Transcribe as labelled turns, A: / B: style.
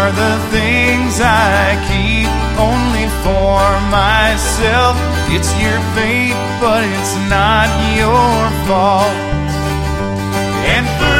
A: are the things I keep only for myself. It's your fate, but it's not your fault. And for